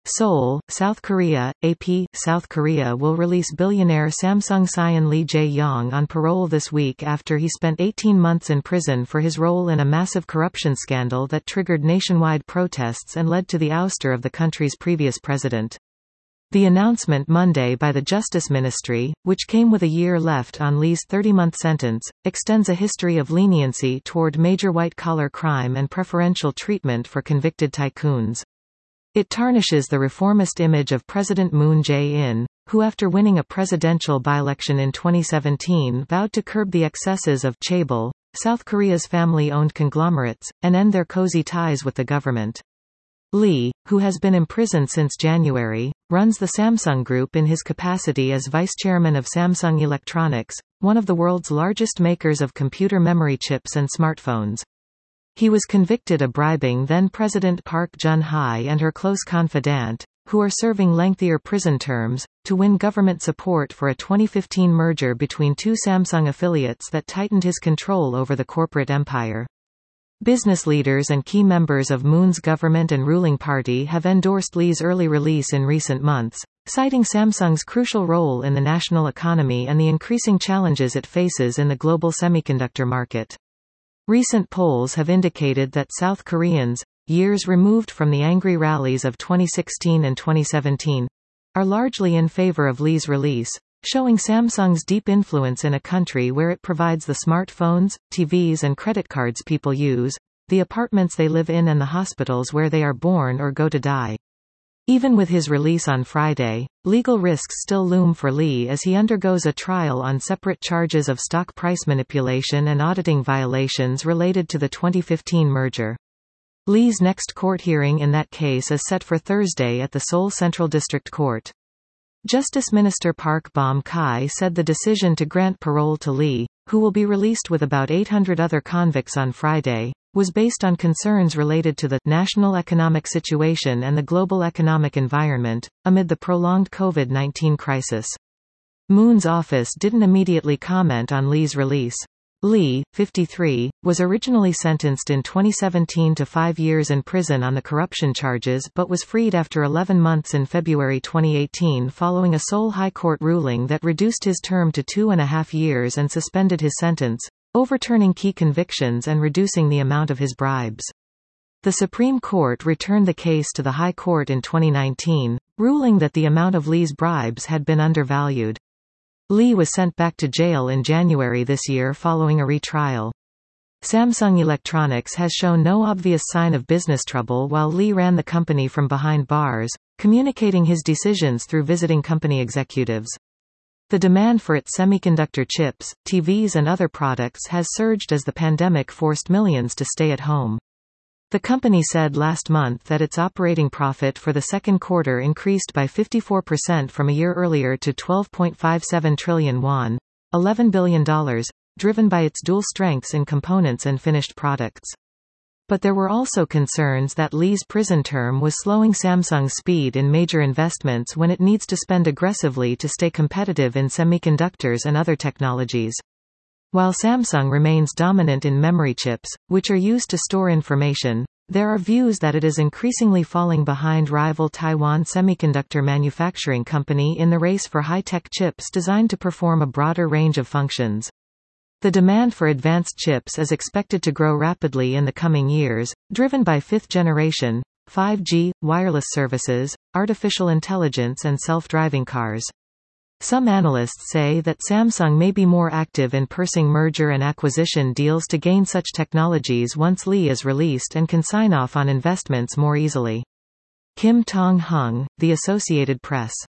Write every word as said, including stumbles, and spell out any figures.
Seoul, South Korea. A P, South Korea will release billionaire Samsung scion Lee Jae-yong on parole this week after he spent eighteen months in prison for his role in a massive corruption scandal that triggered nationwide protests and led to the ouster of the country's previous president. The announcement Monday by the Justice Ministry, which came with a year left on Lee's thirty-month sentence, extends a history of leniency toward major white-collar crime and preferential treatment for convicted tycoons. It tarnishes the reformist image of President Moon Jae-in, who after winning a presidential by-election in twenty seventeen vowed to curb the excesses of chaebol, South Korea's family-owned conglomerates, and end their cozy ties with the government. Lee, who has been imprisoned since January, runs the Samsung Group in his capacity as vice-chairman of Samsung Electronics, one of the world's largest makers of computer memory chips and smartphones. He was convicted of bribing then-President Park Geun-hye and her close confidant, who are serving lengthier prison terms, to win government support for a twenty fifteen merger between two Samsung affiliates that tightened his control over the corporate empire. Business leaders and key members of Moon's government and ruling party have endorsed Lee's early release in recent months, citing Samsung's crucial role in the national economy and the increasing challenges it faces in the global semiconductor market. Recent polls have indicated that South Koreans, years removed from the angry rallies of twenty sixteen and twenty seventeen, are largely in favor of Lee's release, showing Samsung's deep influence in a country where it provides the smartphones, T Vs and credit cards people use, the apartments they live in and the hospitals where they are born or go to die. Even with his release on Friday, legal risks still loom for Lee as he undergoes a trial on separate charges of stock price manipulation and auditing violations related to the twenty fifteen merger. Lee's next court hearing in that case is set for Thursday at the Seoul Central District Court. Justice Minister Park Bom-kai said the decision to grant parole to Lee, who will be released with about eight hundred other convicts on Friday, was based on concerns related to the national economic situation and the global economic environment, amid the prolonged COVID nineteen crisis. Moon's office didn't immediately comment on Lee's release. Lee, fifty-three, was originally sentenced in twenty seventeen to five years in prison on the corruption charges but was freed after eleven months in February twenty eighteen following a Seoul High Court ruling that reduced his term to two and a half years and suspended his sentence, overturning key convictions and reducing the amount of his bribes. The Supreme Court returned the case to the High Court in twenty nineteen, ruling that the amount of Lee's bribes had been undervalued. Lee was sent back to jail in January this year following a retrial. Samsung Electronics has shown no obvious sign of business trouble while Lee ran the company from behind bars, communicating his decisions through visiting company executives. The demand for its semiconductor chips, T Vs and other products has surged as the pandemic forced millions to stay at home. The company said last month that its operating profit for the second quarter increased by fifty-four percent from a year earlier to twelve point five seven trillion won, eleven billion dollars, driven by its dual strengths in components and finished products. But there were also concerns that Lee's prison term was slowing Samsung's speed in major investments when it needs to spend aggressively to stay competitive in semiconductors and other technologies. While Samsung remains dominant in memory chips, which are used to store information, there are views that it is increasingly falling behind rival Taiwan Semiconductor Manufacturing Company in the race for high-tech chips designed to perform a broader range of functions. The demand for advanced chips is expected to grow rapidly in the coming years, driven by fifth-generation, five G, wireless services, artificial intelligence and self-driving cars. Some analysts say that Samsung may be more active in pursuing merger and acquisition deals to gain such technologies once Lee is released and can sign off on investments more easily. Kim Tong-hung, The Associated Press.